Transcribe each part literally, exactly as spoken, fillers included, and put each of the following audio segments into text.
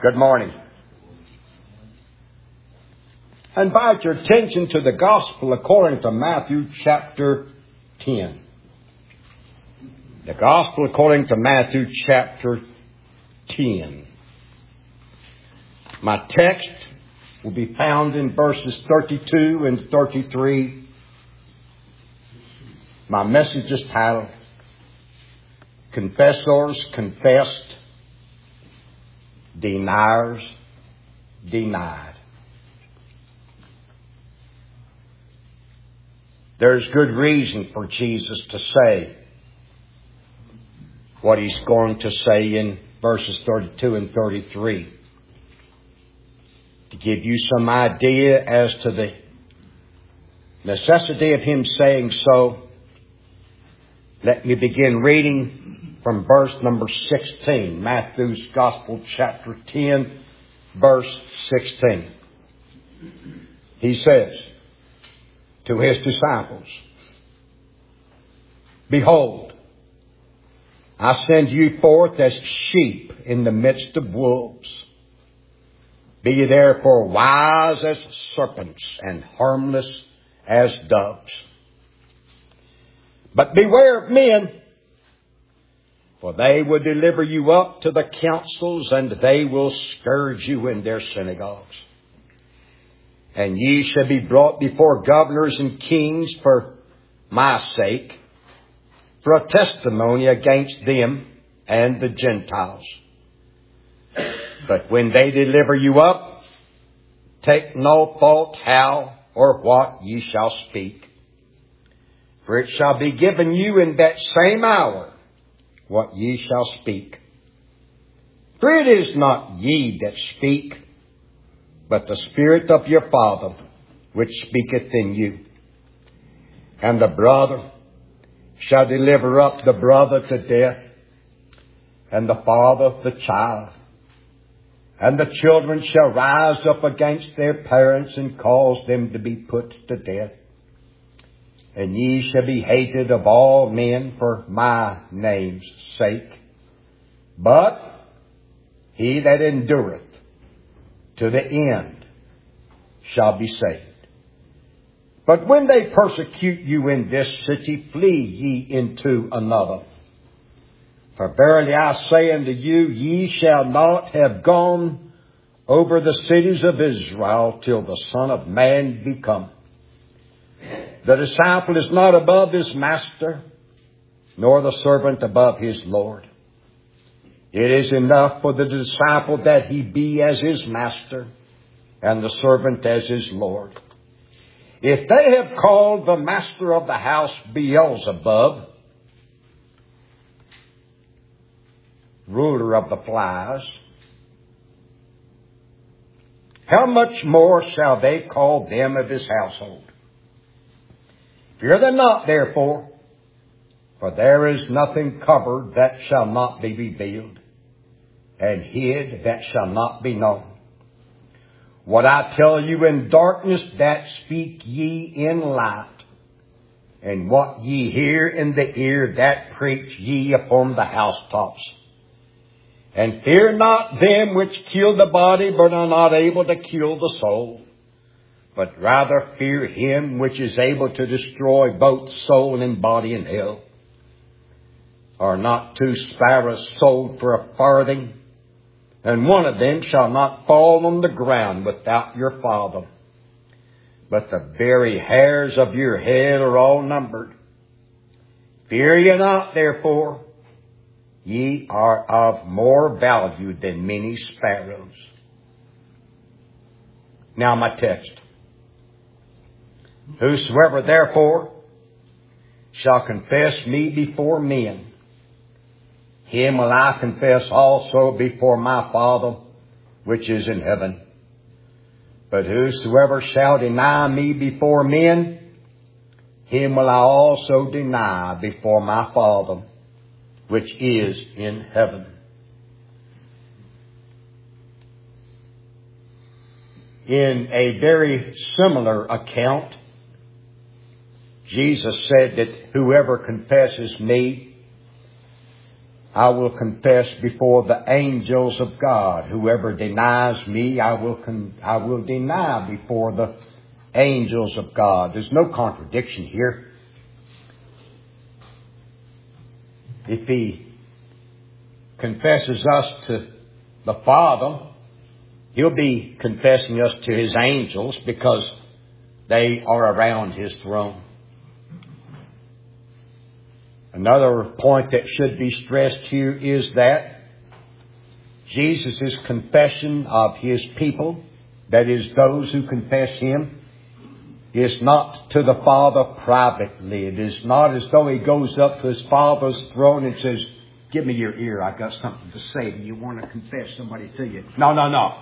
Good morning. I invite your attention to the Gospel according to Matthew chapter ten. The Gospel according to Matthew chapter ten. My text will be found in verses thirty-two and thirty-three. My message is titled, Confessors Confessed, Deniers Denied. There's good reason for Jesus to say what He's going to say in verses thirty-two and thirty-three. To give you some idea as to the necessity of Him saying so, let me begin reading from verse number sixteen, Matthew's Gospel, chapter ten, verse sixteen. He says to His disciples, Behold, I send you forth as sheep in the midst of wolves. Be ye therefore wise as serpents and harmless as doves. But beware of men, for they will deliver you up to the councils, and they will scourge you in their synagogues. And ye shall be brought before governors and kings for my sake, for a testimony against them and the Gentiles. But when they deliver you up, take no thought how or what ye shall speak. For it shall be given you in that same hour what ye shall speak. For it is not ye that speak, but the Spirit of your Father which speaketh in you. And the brother shall deliver up the brother to death, and the father the child. And the children shall rise up against their parents and cause them to be put to death. And ye shall be hated of all men for my name's sake. But he that endureth to the end shall be saved. But when they persecute you in this city, flee ye into another. For verily I say unto you, ye shall not have gone over the cities of Israel till the Son of Man be come. The disciple is not above his master, nor the servant above his Lord. It is enough for the disciple that he be as his master, and the servant as his Lord. If they have called the master of the house Beelzebub, ruler of the flies, how much more shall they call them of his household? Fear them not, therefore, for there is nothing covered that shall not be revealed, and hid that shall not be known. What I tell you in darkness, that speak ye in light, and what ye hear in the ear, that preach ye upon the housetops. And fear not them which kill the body, but are not able to kill the soul. But rather fear him which is able to destroy both soul and body in hell. Are not two sparrows sold for a farthing? And one of them shall not fall on the ground without your Father. But the very hairs of your head are all numbered. Fear ye not, therefore. Ye are of more value than many sparrows. Now my text. Whosoever therefore shall confess me before men, him will I confess also before my Father which is in heaven. But whosoever shall deny me before men, him will I also deny before my Father which is in heaven. In a very similar account, Jesus said that whoever confesses me, I will confess before the angels of God. Whoever denies me, I will con- I will deny before the angels of God. There's no contradiction here. If He confesses us to the Father, He'll be confessing us to His angels because they are around His throne. Another point that should be stressed here is that Jesus' confession of His people, that is, those who confess Him, is not to the Father privately. It is not as though He goes up to His Father's throne and says, "Give me your ear, I've got something to say. Do you want to confess somebody to you?" No, no, no.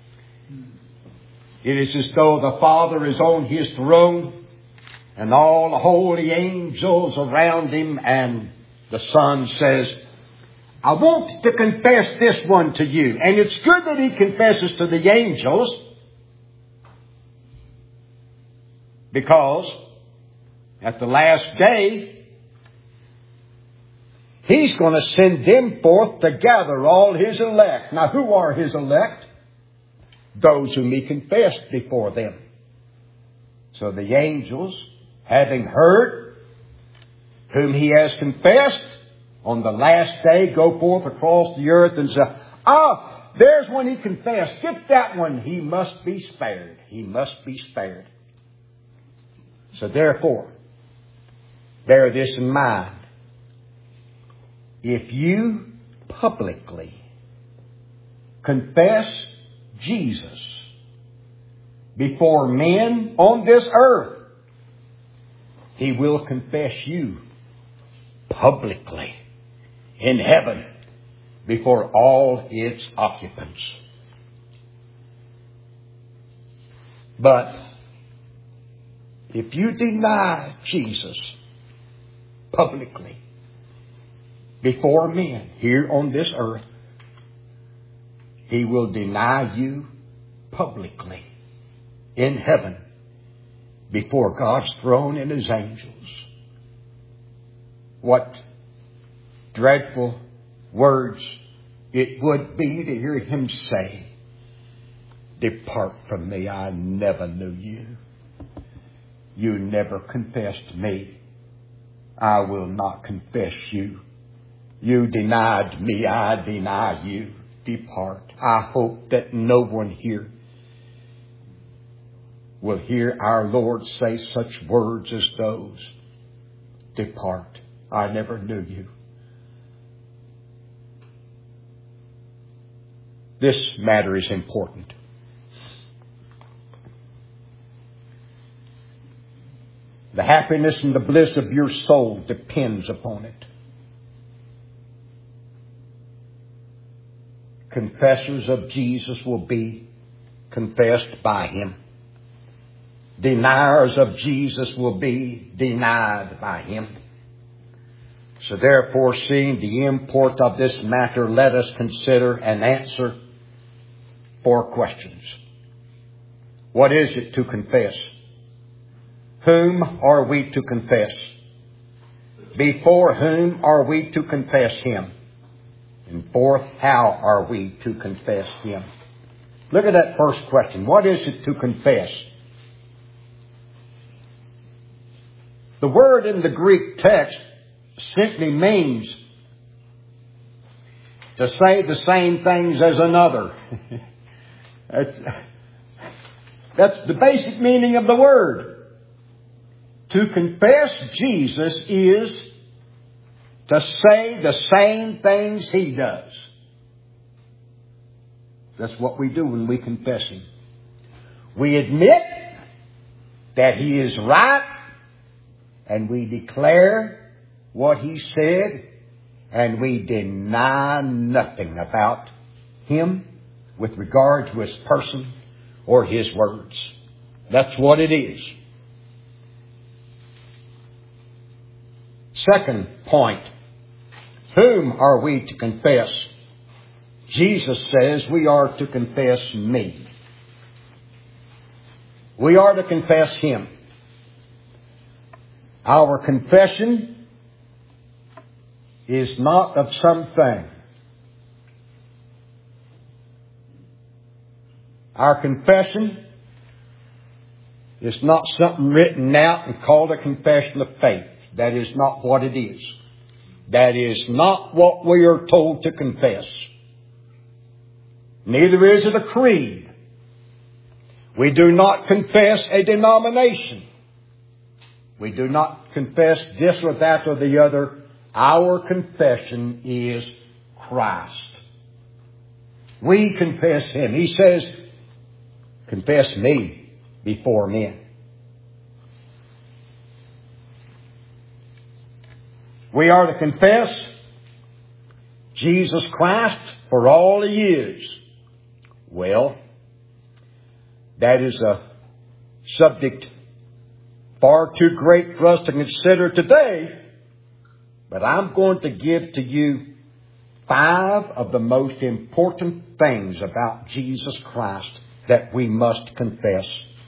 It is as though the Father is on His throne and all the holy angels around Him, and the Son says, "I want to confess this one to you." And it's good that He confesses to the angels, because at the last day, He's going to send them forth to gather all His elect. Now, who are His elect? Those whom He confessed before them. So the angels, having heard whom He has confessed, on the last day go forth across the earth and say, "Ah, there's one He confessed. Get that one. He must be spared. He must be spared." So therefore, bear this in mind. If you publicly confess Jesus before men on this earth, He will confess you publicly in heaven before all its occupants. But if you deny Jesus publicly before men here on this earth, He will deny you publicly in heaven before God's throne and His angels. What dreadful words it would be to hear Him say, "Depart from me, I never knew you. You never confessed me. I will not confess you. You denied me, I deny you. Depart." I hope that no one here will hear our Lord say such words as those. "Depart, I never knew you." This matter is important. The happiness and the bliss of your soul depends upon it. Confessors of Jesus will be confessed by Him. Deniers of Jesus will be denied by Him. So therefore, seeing the import of this matter, let us consider and answer four questions. What is it to confess? Whom are we to confess? Before whom are we to confess Him? And fourth, how are we to confess Him? Look at that first question. What is it to confess? The word in the Greek text simply means to say the same things as another. that's, that's the basic meaning of the word. To confess Jesus is to say the same things He does. That's what we do when we confess Him. We admit that He is right, and we declare what He said, and we deny nothing about Him with regard to His person or His words. That's what it is. Second point. Whom are we to confess? Jesus says we are to confess me. We are to confess Him. Our confession is not of something. Our confession is not something written out and called a confession of faith. That is not what it is. That is not what we are told to confess. Neither is it a creed. We do not confess a denomination. We do not confess this or that or the other. Our confession is Christ. We confess Him. He says, confess me before men. We are to confess Jesus Christ for all He is. Well, that is a subject far too great for us to consider today. But I'm going to give to you five of the most important things about Jesus Christ that we must confess.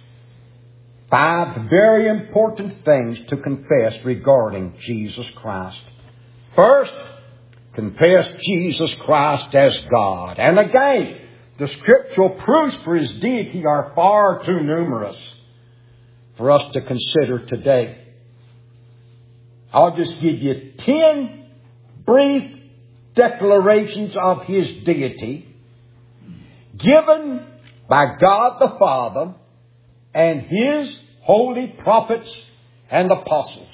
Five very important things to confess regarding Jesus Christ. First, confess Jesus Christ as God. And again, the scriptural proofs for His deity are far too numerous for us to consider today. I'll just give you ten brief declarations of His deity given by God the Father and His holy prophets and apostles.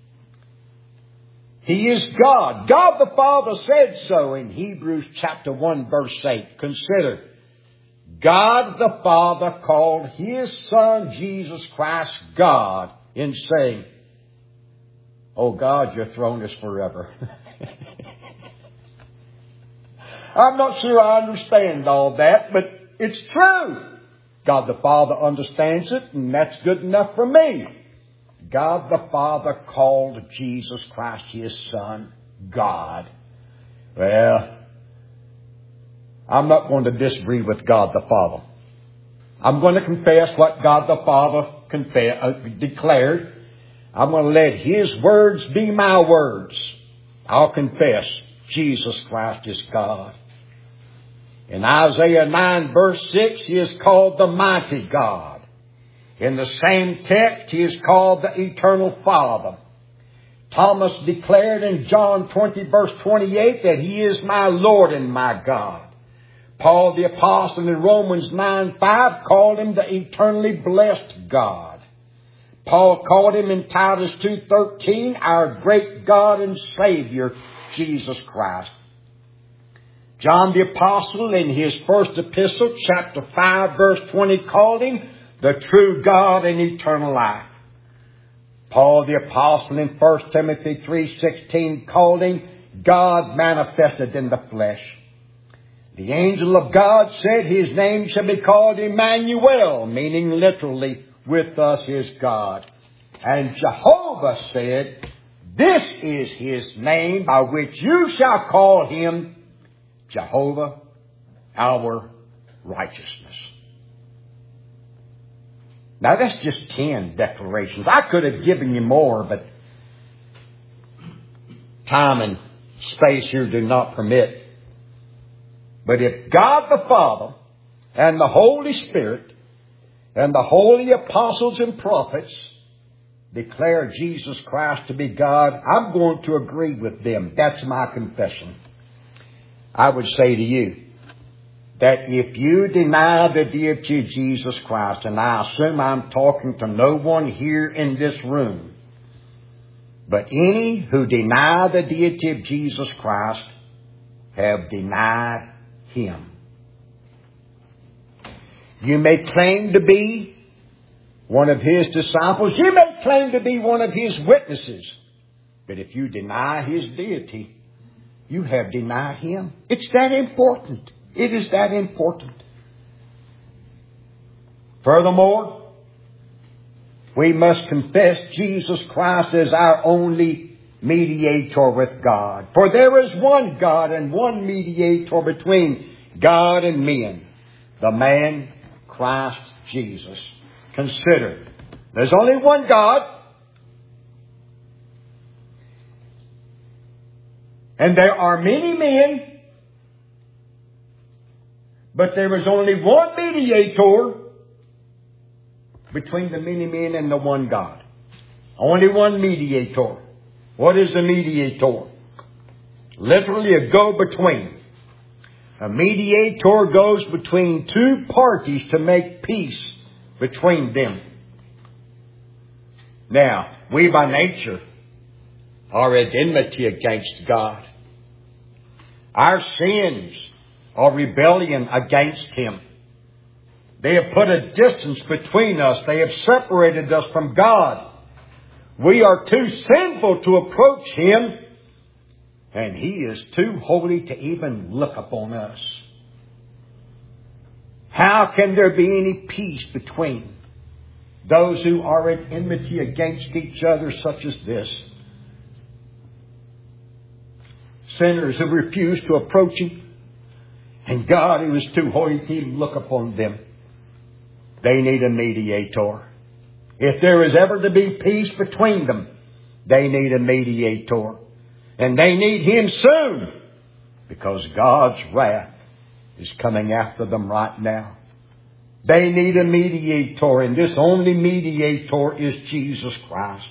He is God. God the Father said so in Hebrews chapter one verse eight. Consider, God the Father called His Son Jesus Christ God in saying, "Oh God, your throne is forever." I'm not sure I understand all that, but it's true. God the Father understands it, and that's good enough for me. God the Father called Jesus Christ, His Son, God. Well, I'm not going to disagree with God the Father. I'm going to confess what God the Father confe- uh, declared. I'm going to let His words be my words. I'll confess Jesus Christ is God. In Isaiah nine verse six, He is called the mighty God. In the same text, He is called the eternal Father. Thomas declared in John twenty verse twenty-eight that He is my Lord and my God. Paul the Apostle in Romans nine five called Him the eternally blessed God. Paul called Him in Titus two thirteen our great God and Savior, Jesus Christ. John the Apostle in his first epistle, chapter five, verse twenty, called Him the true God and eternal life. Paul the Apostle in First Timothy three sixteen called Him God manifested in the flesh. The angel of God said His name shall be called Emmanuel, meaning literally, with us is God. And Jehovah said, this is His name by which you shall call Him Jehovah, our righteousness. Now that's just ten declarations. I could have given you more, but time and space here do not permit. But if God the Father and the Holy Spirit and the holy apostles and prophets declare Jesus Christ to be God, I'm going to agree with them. That's my confession. I would say to you that if you deny the deity of Jesus Christ, and I assume I'm talking to no one here in this room, but any who deny the deity of Jesus Christ have denied Him. You may claim to be one of His disciples. You may claim to be one of His witnesses. But if you deny His deity, you have denied Him. It's that important. It is that important. Furthermore, we must confess Jesus Christ as our only mediator with God. For there is one God and one mediator between God and men, the man Christ Jesus. Consider, there's only one God. And there are many men, but there is only one mediator between the many men and the one God. Only one mediator. What is a mediator? Literally a go-between. A mediator goes between two parties to make peace between them. Now, we by nature are at enmity against God. Our sins are rebellion against Him. They have put a distance between us. They have separated us from God. We are too sinful to approach Him, and He is too holy to even look upon us. How can there be any peace between those who are at enmity against each other such as this? Sinners who refuse to approach Him, and God who is too holy to even look upon them. They need a mediator. If there is ever to be peace between them, they need a mediator. And they need Him soon, because God's wrath is coming after them right now. They need a mediator, and this only mediator is Jesus Christ.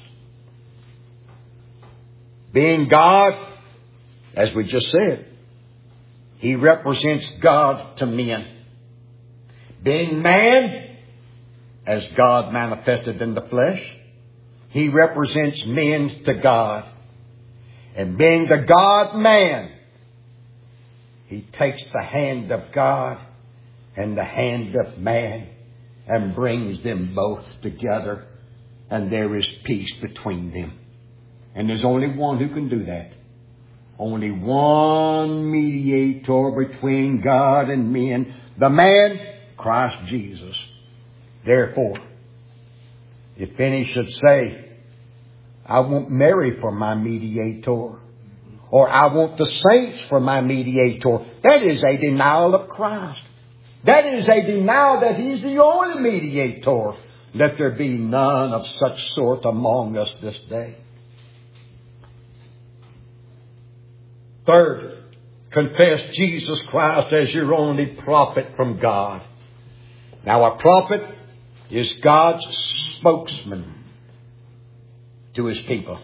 Being God, as we just said, He represents God to men. Being man, as God manifested in the flesh, He represents men to God. And being the God-man, He takes the hand of God and the hand of man and brings them both together. And there is peace between them. And there's only one who can do that. Only one mediator between God and men. The man, Christ Jesus. Therefore, if any should say, I want Mary for my mediator, or I want the saints for my mediator, that is a denial of Christ. That is a denial that He's the only mediator. Let there be none of such sort among us this day. Third, confess Jesus Christ as your only prophet from God. Now, a prophet is God's spokesman to His people.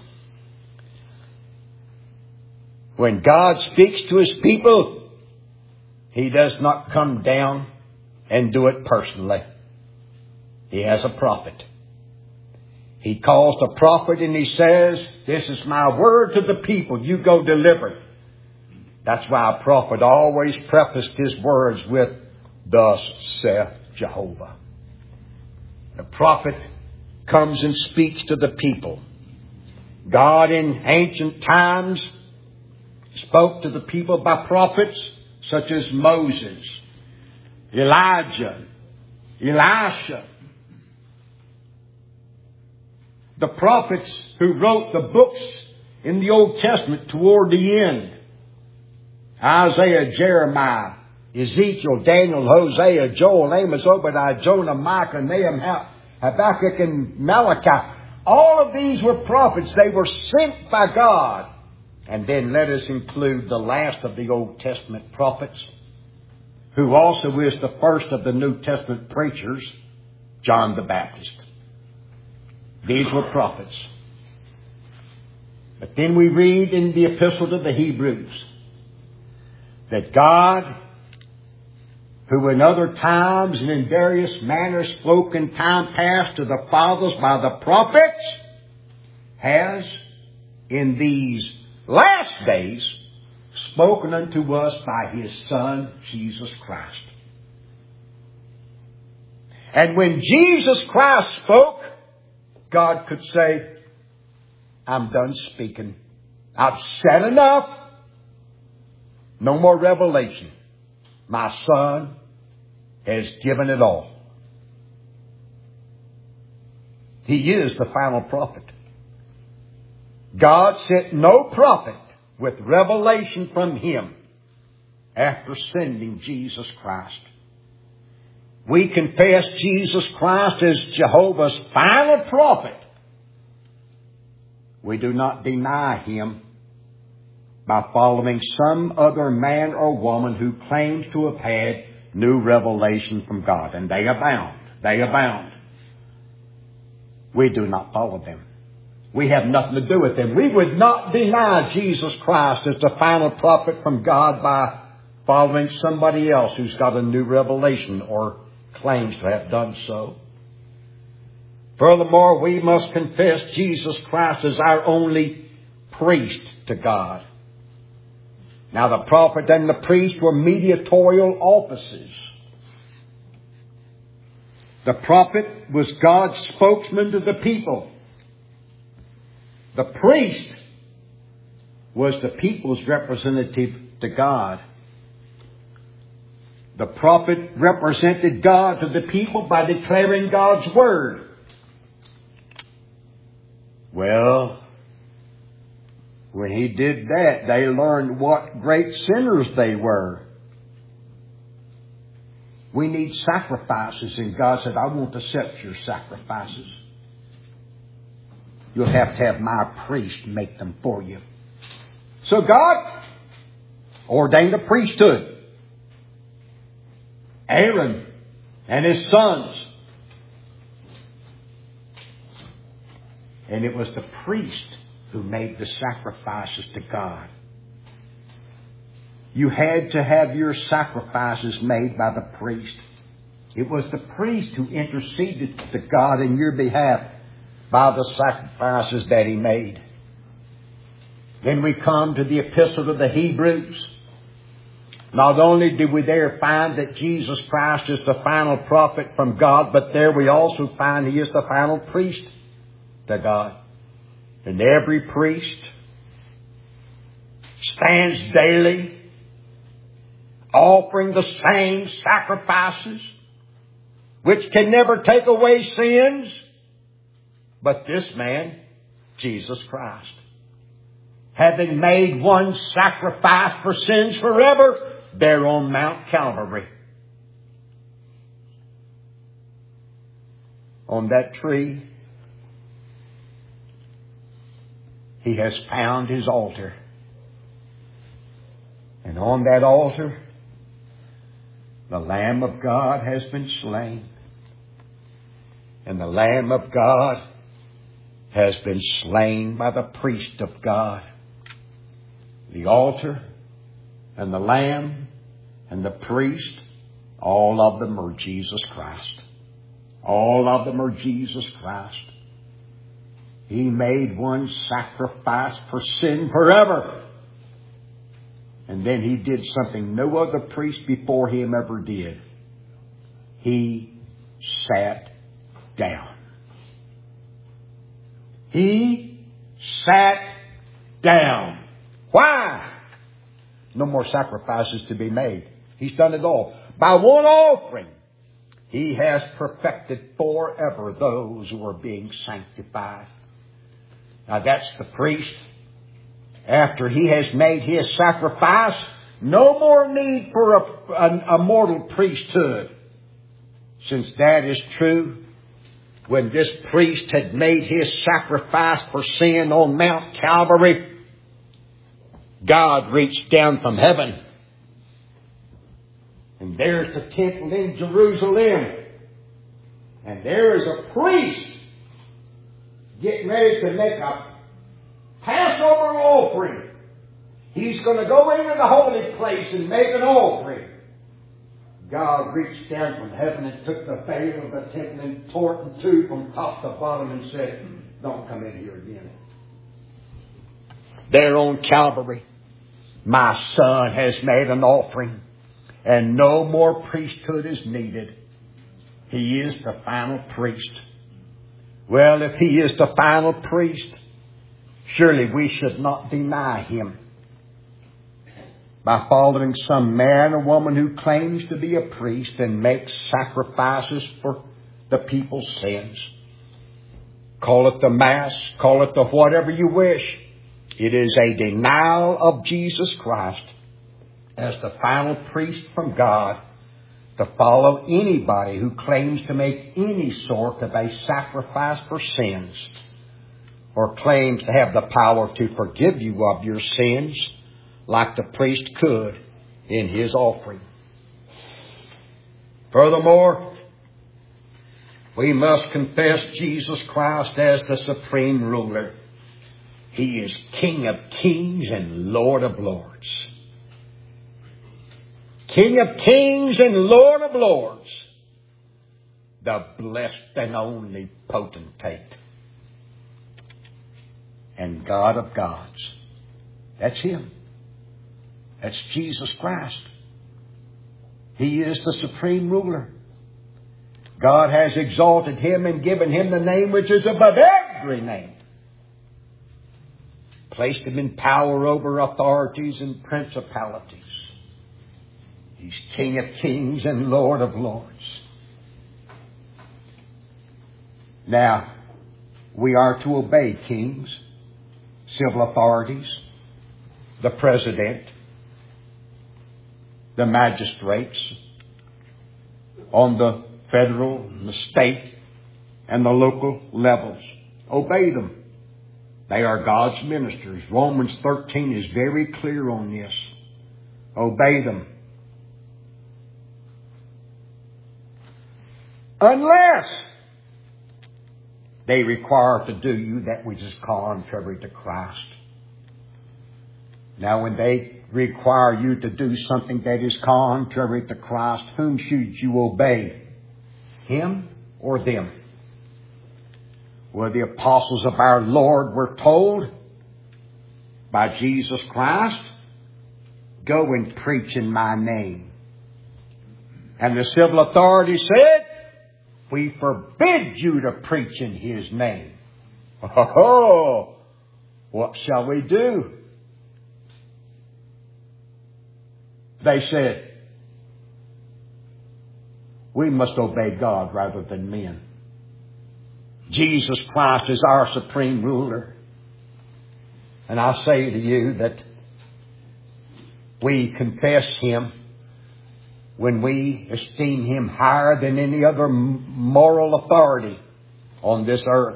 When God speaks to His people, He does not come down and do it personally. He has a prophet. He calls the prophet and He says, this is my word to the people. You go deliver. That's why a prophet always prefaced his words with, thus saith Jehovah. The prophet comes and speaks to the people. God in ancient times spoke to the people by prophets such as Moses, Elijah, Elisha. The prophets who wrote the books in the Old Testament toward the end. Isaiah, Jeremiah, Ezekiel, Daniel, Hosea, Joel, Amos, Obadiah, Jonah, Micah, Nehemiah, Habakkuk, and Malachi. All of these were prophets. They were sent by God. And then let us include the last of the Old Testament prophets, who also is the first of the New Testament preachers, John the Baptist. These were prophets. But then we read in the Epistle to the Hebrews that God, who in other times and in various manners spoke in time past to the fathers by the prophets, has in these last days spoken unto us by His Son, Jesus Christ. And when Jesus Christ spoke, God could say, I'm done speaking. I've said enough. No more revelation. My Son has given it all. He is the final prophet. God sent no prophet with revelation from Him after sending Jesus Christ. We confess Jesus Christ as Jehovah's final prophet. We do not deny Him by following some other man or woman who claims to have had new revelation from God. And they abound. They abound. We do not follow them. We have nothing to do with them. We would not deny Jesus Christ as the final prophet from God by following somebody else who's got a new revelation or claims to have done so. Furthermore, we must confess Jesus Christ as our only priest to God. Now, the prophet and the priest were mediatorial offices. The prophet was God's spokesman to the people. The priest was the people's representative to God. The prophet represented God to the people by declaring God's word. Well, when he did that, they learned what great sinners they were. We need sacrifices, and God said, I won't accept your sacrifices. You'll have to have my priest make them for you. So God ordained a priesthood. Aaron and his sons. And it was the priest who made the sacrifices to God. You had to have your sacrifices made by the priest. It was the priest who interceded to God in your behalf by the sacrifices that he made. Then we come to the Epistle to the Hebrews. Not only do we there find that Jesus Christ is the final prophet from God, but there we also find he is the final priest to God. And every priest stands daily offering the same sacrifices, which can never take away sins. But this man, Jesus Christ, having made one sacrifice for sins forever, there on Mount Calvary. On that tree, he has found his altar. And on that altar, the Lamb of God has been slain. And the Lamb of God has been slain by the priest of God. The altar and the Lamb and the priest, all of them are Jesus Christ. All of them are Jesus Christ. He made one sacrifice for sin forever. And then he did something no other priest before him ever did. He sat down. He sat down. Why? No more sacrifices to be made. He's done it all. By one offering, he has perfected forever those who are being sanctified. Now that's the priest. After he has made his sacrifice, no more need for a, a, a mortal priesthood. Since that is true, when this priest had made his sacrifice for sin on Mount Calvary, God reached down from heaven. And there's the temple in Jerusalem. And there is a priest getting ready to make a Passover offering. He's going to go into the holy place and make an offering. God reached down from heaven and took the veil of the temple and tore it in two from top to bottom and said, don't come in here again. There on Calvary, my Son has made an offering, and no more priesthood is needed. He is the final priest. Well, if he is the final priest, surely we should not deny him by following some man or woman who claims to be a priest and makes sacrifices for the people's sins. Call it the Mass, call it the whatever you wish. It is a denial of Jesus Christ as the final priest from God to follow anybody who claims to make any sort of a sacrifice for sins, or claims to have the power to forgive you of your sins, like the priest could in his offering. Furthermore, we must confess Jesus Christ as the supreme ruler. He is King of kings and Lord of lords. King of kings and Lord of lords. The blessed and only potentate. And God of gods. That's Him. That's Jesus Christ. He is the supreme ruler. God has exalted Him and given Him the name which is above every name. Placed Him in power over authorities and principalities. He's King of kings and Lord of lords. Now, we are to obey kings, civil authorities, the president, the magistrates, on the federal, the state, and the local levels. Obey them. They are God's ministers. Romans thirteen is very clear on this. Obey them. Unless they require to do you that which is contrary to Christ. Now, when they require you to do something that is contrary to Christ, whom should you obey? Him or them? Well, the apostles of our Lord were told by Jesus Christ, go and preach in my name. And the civil authorities said, we forbid you to preach in His name. Oh, what shall we do? They said, we must obey God rather than men. Jesus Christ is our supreme ruler. And I say to you that we confess Him when we esteem Him higher than any other moral authority on this earth.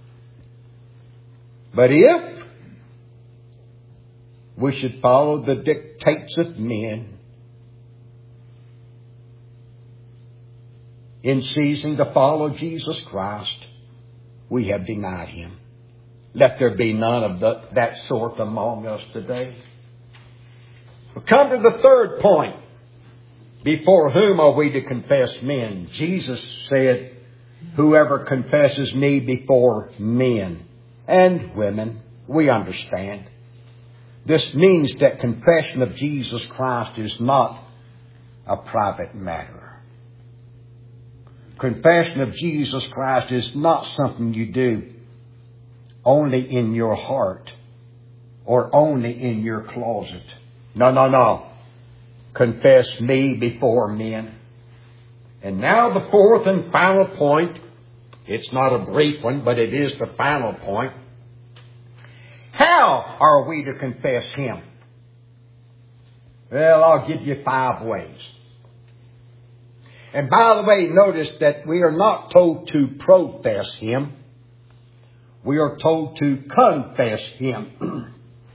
But if we should follow the dictates of men, in ceasing to follow Jesus Christ, we have denied Him. Let there be none of the, that sort among us today. We come to the third point. Before whom are we to confess men? Jesus said, whoever confesses me before men and women. We understand. This means that confession of Jesus Christ is not a private matter. Confession of Jesus Christ is not something you do only in your heart or only in your closet. No, no, no. Confess me before men. And now the fourth and final point. It's not a brief one, but it is the final point. How are we to confess Him? Well, I'll give you five ways. And by the way, notice that we are not told to profess Him. We are told to confess Him.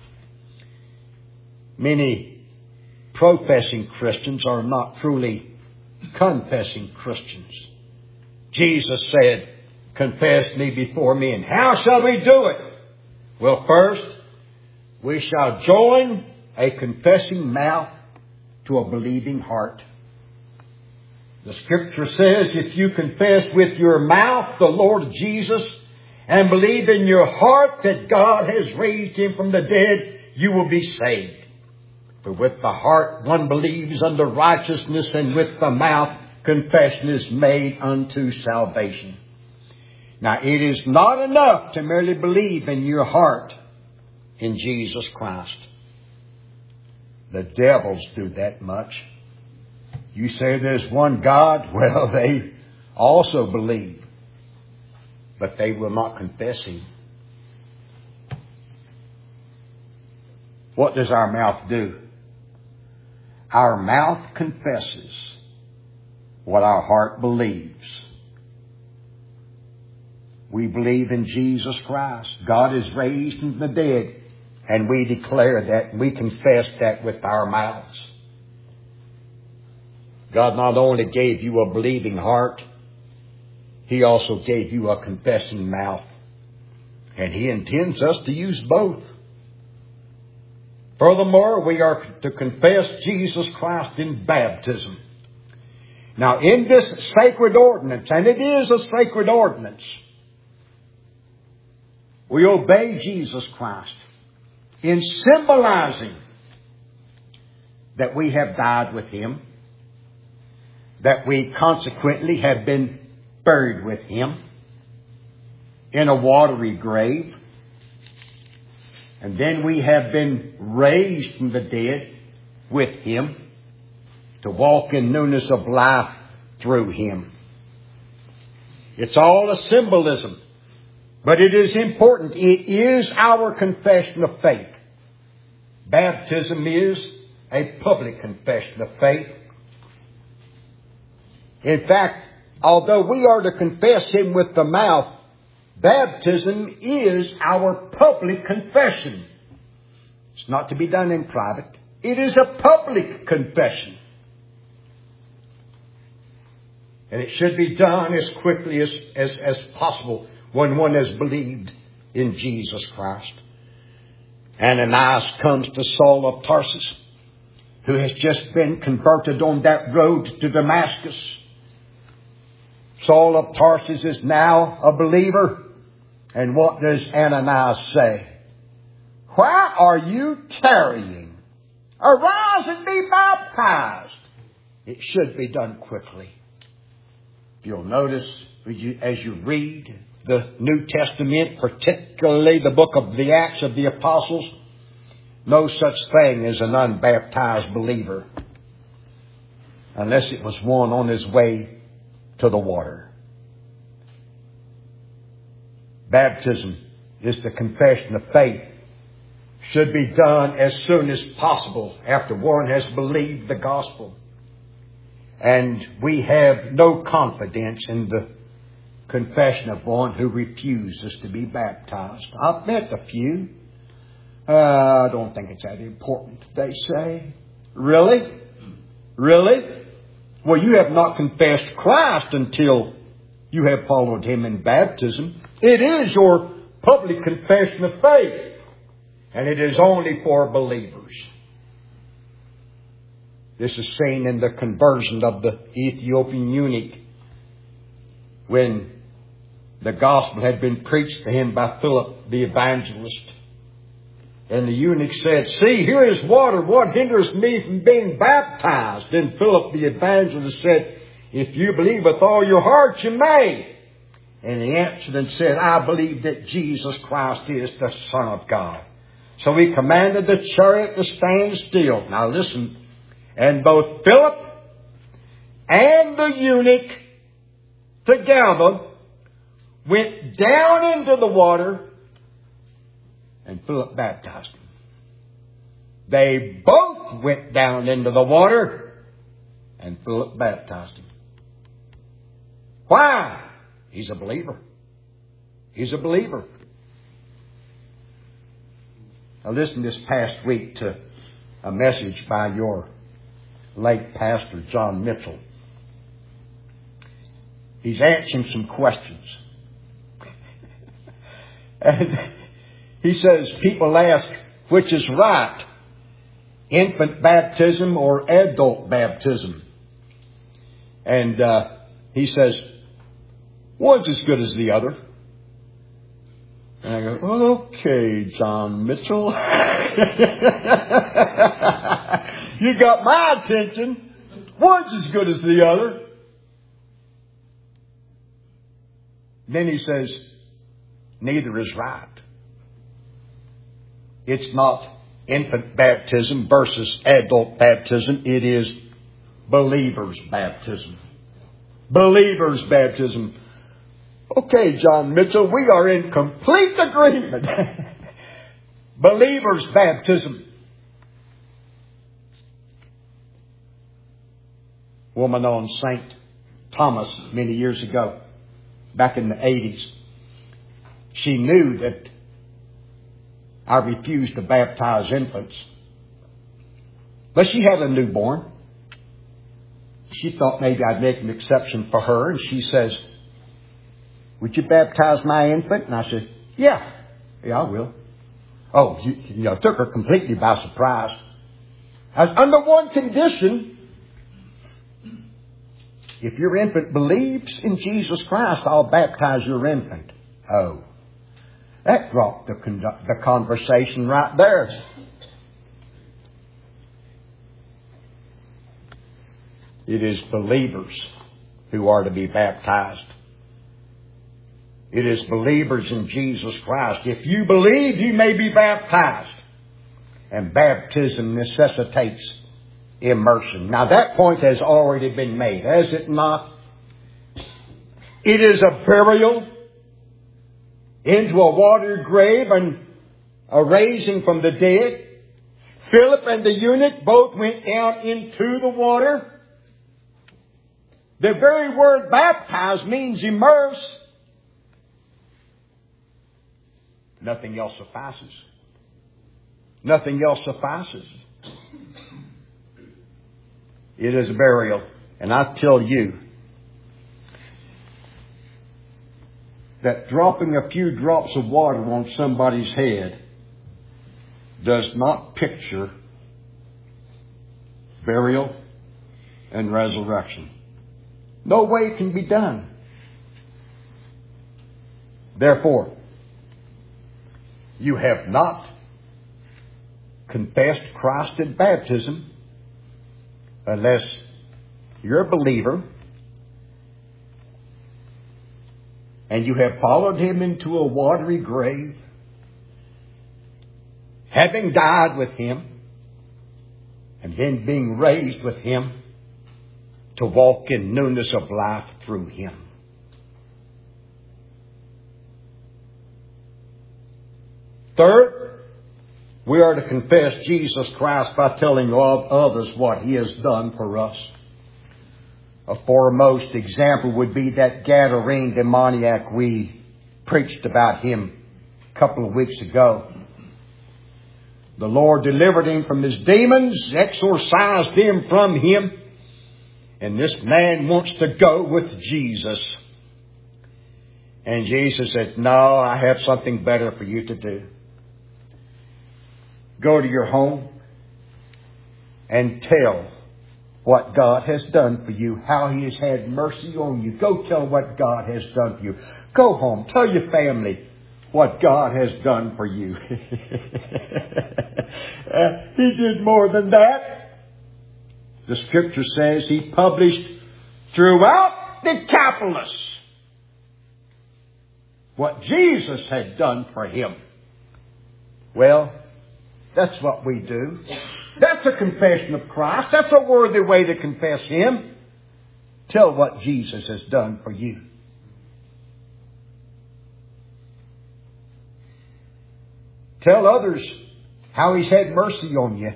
Many professing Christians are not truly confessing Christians. Jesus said, confess me before men. How shall we do it? Well, first, we shall join a confessing mouth to a believing heart. The Scripture says, if you confess with your mouth the Lord Jesus and believe in your heart that God has raised Him from the dead, you will be saved. For with the heart one believes unto righteousness, and with the mouth confession is made unto salvation. Now, it is not enough to merely believe in your heart in Jesus Christ. The devils do that much. You say there's one God. Well, they also believe, but they will not confess Him. What does our mouth do? Our mouth confesses what our heart believes. We believe in Jesus Christ. God is raised from the dead, And we declare that, we confess that with our mouths. God not only gave you a believing heart, He also gave you a confessing mouth. And He intends us to use both. Furthermore, we are to confess Jesus Christ in baptism. Now, in this sacred ordinance, and it is a sacred ordinance, we obey Jesus Christ in symbolizing that we have died with Him, that we consequently have been buried with Him in a watery grave, and then we have been raised from the dead with Him to walk in newness of life through Him. It's all a symbolism, but it is important. It is our confession of faith. Baptism is a public confession of faith. In fact, although we are to confess Him with the mouth, baptism is our public confession. It's not to be done in private. It is a public confession. And it should be done as quickly as, as, as possible when one has believed in Jesus Christ. Ananias comes to Saul of Tarsus, who has just been converted on that road to Damascus. Saul of Tarsus is now a believer. And what does Ananias say? Why are you tarrying? Arise and be baptized. It should be done quickly. You'll notice as you read the New Testament, particularly the book of the Acts of the Apostles, no such thing as an unbaptized believer, unless it was one on his way to the water. Baptism is the confession of faith. Should be done as soon as possible after one has believed the gospel. And we have no confidence in the confession of one who refuses to be baptized. I've met a few. Uh, I don't think it's that important, they say. Really? Really? Well, you have not confessed Christ until you have followed Him in baptism. It is your public confession of faith. And it is only for believers. This is seen in the conversion of the Ethiopian eunuch, when the gospel had been preached to him by Philip the evangelist. And the eunuch said, "See, here is water. What hinders me from being baptized?" And Philip the evangelist said, "If you believe with all your heart, you may." And he answered and said, "I believe that Jesus Christ is the Son of God." So he commanded the chariot to stand still. Now listen. And both Philip and the eunuch together went down into the water, and Philip baptized him. They both went down into the water, and Philip baptized him. Why? He's a believer. He's a believer. I listened this past week to a message by your late pastor, John Mitchell. He's answering some questions. And he says, people ask, which is right? Infant baptism or adult baptism? And uh, he says, one's as good as the other. And I go, okay, John Mitchell. You got my attention. One's as good as the other. Then he says, neither is right. It's not infant baptism versus adult baptism. It is believer's baptism. Believer's baptism. Okay, John Mitchell, we are in complete agreement. Believer's baptism. Woman on Saint Thomas many years ago, back in the eighties, she knew that I refuse to baptize infants. But she had a newborn. She thought maybe I'd make an exception for her. And she says, would you baptize my infant? And I said, yeah, yeah, I will. Oh, you, you know, took her completely by surprise. I was under one condition. If your infant believes in Jesus Christ, I'll baptize your infant. Oh, that dropped the, con- the conversation right there. It is believers who are to be baptized. It is believers in Jesus Christ. If you believe, you may be baptized. And baptism necessitates immersion. Now that point has already been made, has it not? It is a burial into a watered grave and a raising from the dead. Philip and the eunuch both went down into the water. The very word baptize means immerse. Nothing else suffices. Nothing else suffices. It is a burial. And I tell you that dropping a few drops of water on somebody's head does not picture burial and resurrection. No way it can be done. Therefore, you have not confessed Christ in baptism unless you're a believer and you have followed Him into a watery grave, having died with Him and then being raised with Him to walk in newness of life through Him. Third, we are to confess Jesus Christ by telling others what He has done for us. A foremost example would be that Gadarene demoniac we preached about him a couple of weeks ago. The Lord delivered him from his demons, exorcised them from him, and this man wants to go with Jesus. And Jesus said, no, I have something better for you to do. Go to your home and tell what God has done for you, how He has had mercy on you. Go tell what God has done for you. Go home, tell your family what God has done for you. uh, he did more than that. The Scripture says He published throughout Decapolis what Jesus had done for him. Well, that's what we do. That's a confession of Christ. That's a worthy way to confess Him. Tell what Jesus has done for you. Tell others how He's had mercy on you.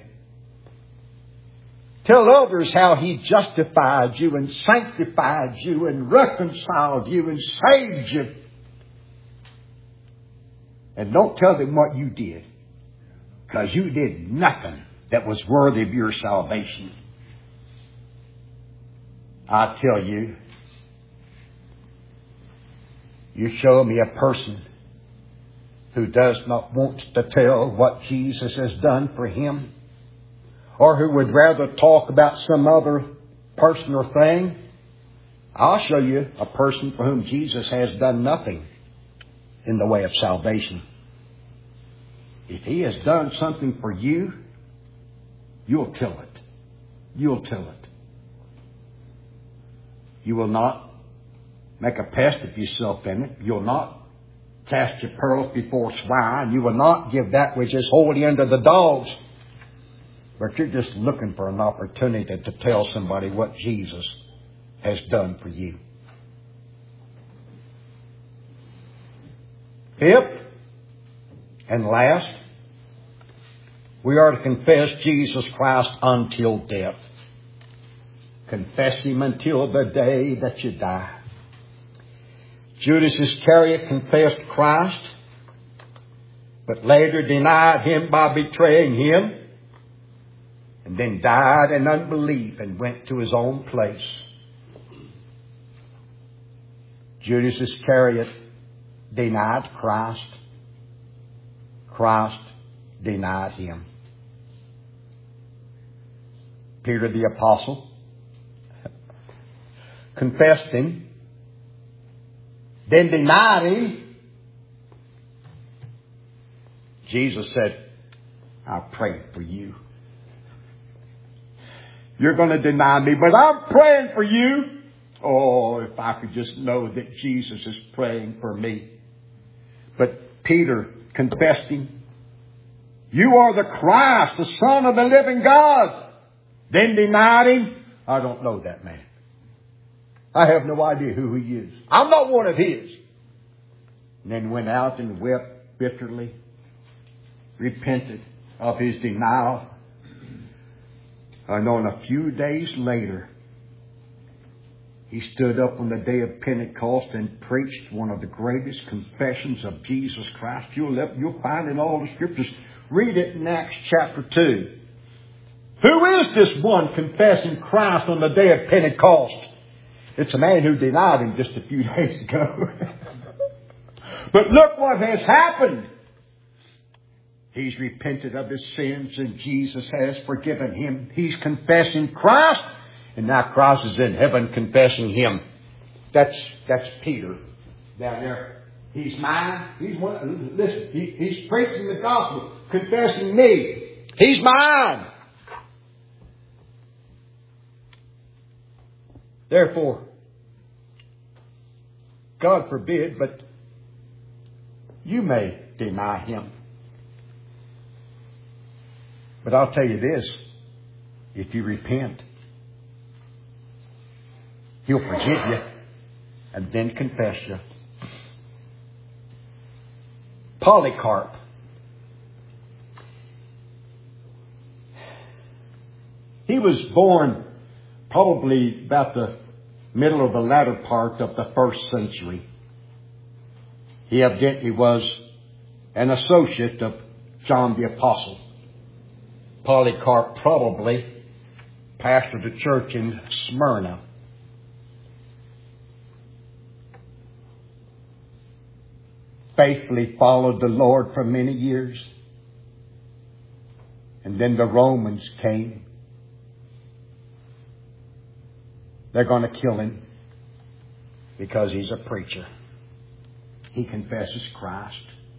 Tell others how He justified you and sanctified you and reconciled you and saved you. And don't tell them what you did, because you did nothing that was worthy of your salvation. I tell you, you show me a person who does not want to tell what Jesus has done for him, or who would rather talk about some other person or thing, I'll show you a person for whom Jesus has done nothing in the way of salvation. If He has done something for you, you'll tell it. You'll tell it. You will not make a pest of yourself in it. You'll not cast your pearls before swine. You will not give that which is holy unto the dogs. But you're just looking for an opportunity to tell somebody what Jesus has done for you. Fifth and last, we are to confess Jesus Christ until death. Confess Him until the day that you die. Judas Iscariot confessed Christ but later denied Him by betraying Him, and then died in unbelief and went to his own place. Judas Iscariot denied Christ. Christ denied him. Peter the Apostle confessed Him, then denied Him. Jesus said, I prayed for you. You're going to deny me, but I'm praying for you. Oh, if I could just know that Jesus is praying for me. But Peter confessed Him. You are the Christ, the Son of the living God. Then denied Him. I don't know that man. I have no idea who he is. I'm not one of his. And then went out and wept bitterly, repented of his denial. And on a few days later, he stood up on the day of Pentecost and preached one of the greatest confessions of Jesus Christ. You'll, you'll find in all the Scriptures. Read it in Acts chapter two. Who is this one confessing Christ on the day of Pentecost? It's a man who denied Him just a few days ago. But look what has happened. He's repented of his sins and Jesus has forgiven him. He's confessing Christ. And now Christ is in heaven confessing Him. That's, that's Peter down there. He's mine. He's one. Listen, he, he's preaching the gospel, confessing me. He's mine. Therefore, God forbid, but you may deny Him. But I'll tell you this, if you repent, He'll forgive you and then confess you. Polycarp. He was born probably about the middle or the latter part of the first century. He evidently was an associate of John the Apostle. Polycarp probably pastored a church in Smyrna. Faithfully followed the Lord for many years. And then the Romans came. They're going to kill him because he's a preacher. He confesses Christ.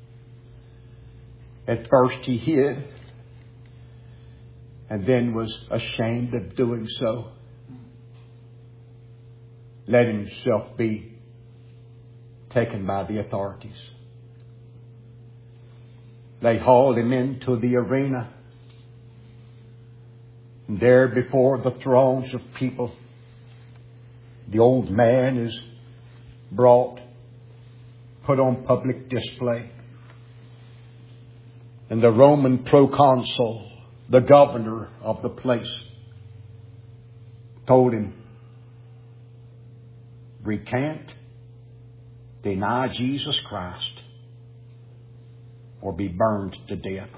At first he hid and then was ashamed of doing so. Let himself be taken by the authorities. They hauled him into the arena. And there before the throngs of people, the old man is brought, put on public display. And the Roman proconsul, the governor of the place, told him, recant, deny Jesus Christ, or be burned to death.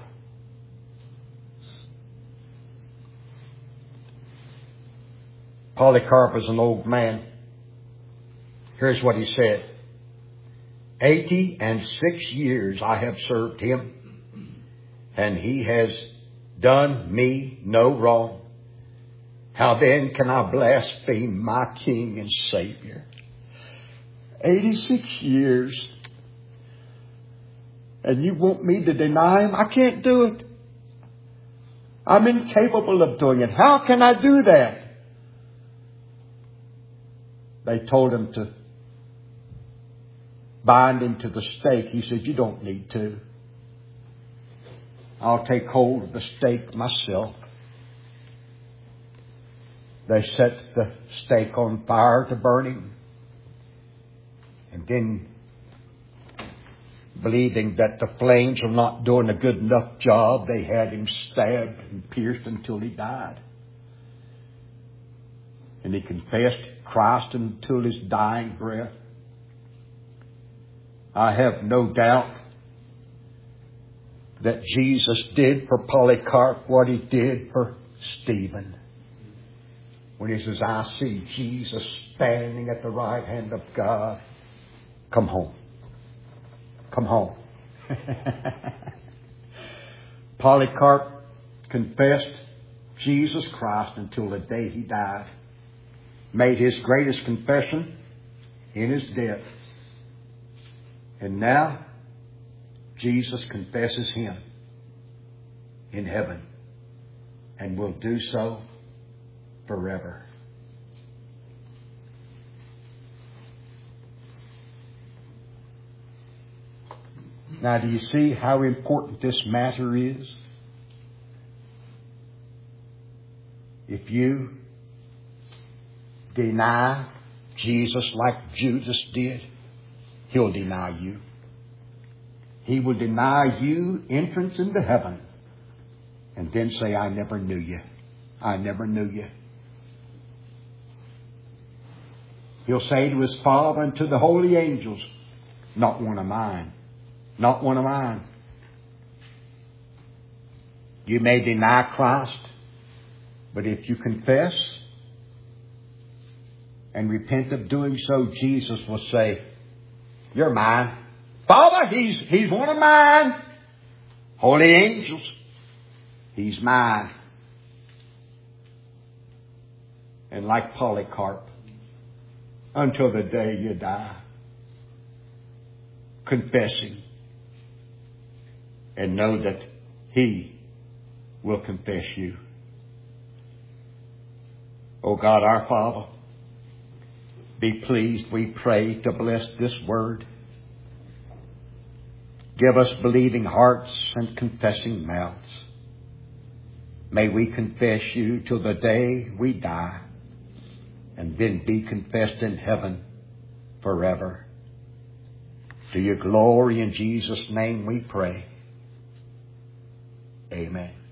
Polycarp is an old man. Here's what he said. Eighty and six years I have served Him, and He has done me no wrong. How then can I blaspheme my King and Savior? Eighty-six years. And you want me to deny Him? I can't do it. I'm incapable of doing it. How can I do that? They told him to bind him to the stake. He said, you don't need to. I'll take hold of the stake myself. They set the stake on fire to burn him. And then, believing that the flames were not doing a good enough job, they had him stabbed and pierced until he died. And he confessed Christ until his dying breath. I have no doubt that Jesus did for Polycarp what He did for Stephen. When he says, I see Jesus standing at the right hand of God. Come home. Come home. Polycarp confessed Jesus Christ until the day he died. Made his greatest confession in his death. And now, Jesus confesses him in heaven. And will do so forever. Now, do you see how important this matter is? If you deny Jesus like Judas did, He'll deny you. He will deny you entrance into heaven and then say, I never knew you. I never knew you. He'll say to His Father and to the holy angels, not one of mine. Not one of mine. You may deny Christ, but if you confess and repent of doing so, Jesus will say, you're mine. Father, he's, he's one of mine. Holy angels, He's mine. And like Polycarp, until the day you die, confessing and know that He will confess you. Oh God, our Father, be pleased, we pray, to bless this word. Give us believing hearts and confessing mouths. May we confess you till the day we die, and then be confessed in heaven forever. To your glory in Jesus' name we pray. Amen.